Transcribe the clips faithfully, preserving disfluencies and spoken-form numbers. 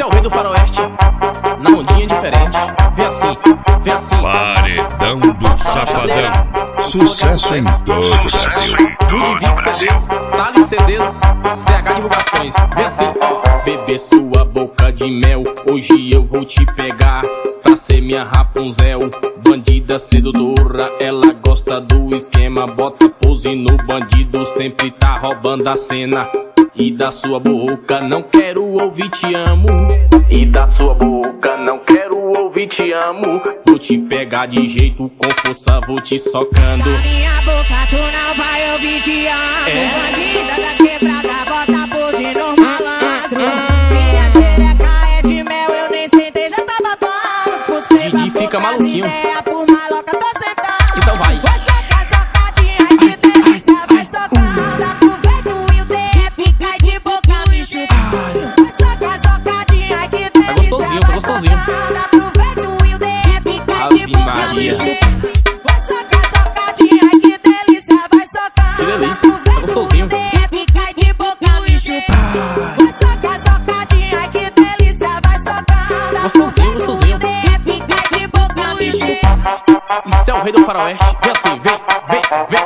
o rei do faroeste, na ondinha diferente. Vem assim, vem assim. Paredão do Safadão. Sucesso em todo o Brasil. Ludwig C Ds, Thales C Ds, C H Divulgações. Vem assim, ó. Bebê sua boca de mel, hoje eu vou te pegar pra ser minha Rapunzel. Bandida sedutora, ela gosta do esquema. Bota pose no bandido, sempre tá roubando a cena. E da sua boca não quero ouvir te amo. E da sua boca não quero ouvir te amo. Vou te pegar de jeito, com força vou te socando. Da minha boca tu não vai ouvir te amo. É. Bandida da quebrada, bota pose no malandro. Minha xereca é de mel, eu nem sentei, já tá babando. Didi fica maluquinho. Ideia, por maloca tô sentado. Então vai. Vai socar, socadinha, que delícia, vai socando. Aproveita e o D F cai de boca me chupando. Vai socar, socadinha, que delícia, gostosinho, tá vai gostosinho. socando. Aproveita e o D F cai de Ave boca me Maria. chupando. Vai socar, socadinha, que delícia, vai socando. Que delícia, tá gostosinho. Aproveita e o D F cai de boca me chupando. Vai socar, socadinha, que delícia, vai socando. Gostosinho, gostosinho. Aproveita e o D F cai de boca me chupando. Isso é o rei do faroeste. Vem assim, vem, vem, vem.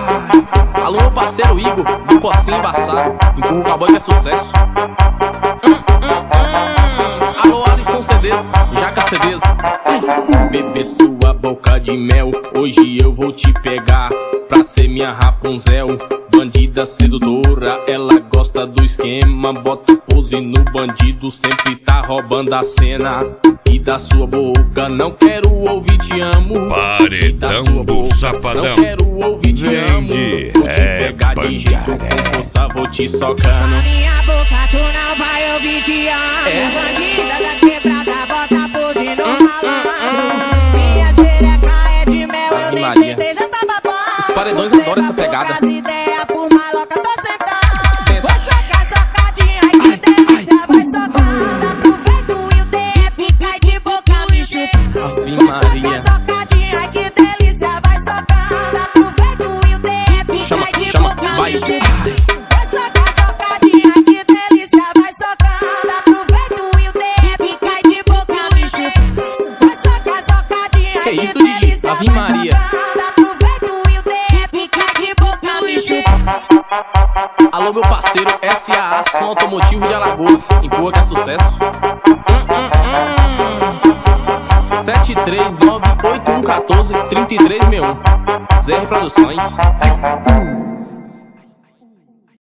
Ah. Alô, meu parceiro Igor, do Cocinho Embaçado. Empurra o cowboy que é sucesso. Hum, hum, hum. Alô, Alisson C Ds, Jaca C Ds. Bebê sua boca de mel, hoje eu vou te pegar pra ser minha Rapunzel. Bandida sedutora, ela gosta do esquema. Bota pose no bandido, sempre tá roubando a cena. E da sua boca não quero ouvir te amo. Paredão do Safadão. Não quero ouvir te amo. Vende Vou te é pegar de jeito, com força vou te socando. Na minha boca tu não vai ouvir te amo. É. Bandida da quebrada, bota pose no malandro. Minha xereca é de mel, eu Ave nem Maria. sentei, já tá babando. Os paredões adoram essa pegada. As ideias, por maloca tô sentado. Senta. Vai socar, socadinha, que delícia, vai socando. Aproveita e o D F cai de boca me chupando. Ave Maria. Vai socar, socadinha, que delícia, vai socando. Aproveita e o D F Chama, cai de chama, boca vai. me chupando. Vai socar, socadinha, que delícia, vai socando. Aproveita e o D F cai de boca me chupando. Vai socar, socadinha, Que que isso, Didi? delícia, Ave vai Maria. socando. Aproveita e o D F cai de boca me chupando. Alô, meu parceiro S A A, som automotivo de Alagoas. Empurra que é sucesso. Hum, hum, hum. sete três nove oito um um quatro três três seis um. Z R Produções.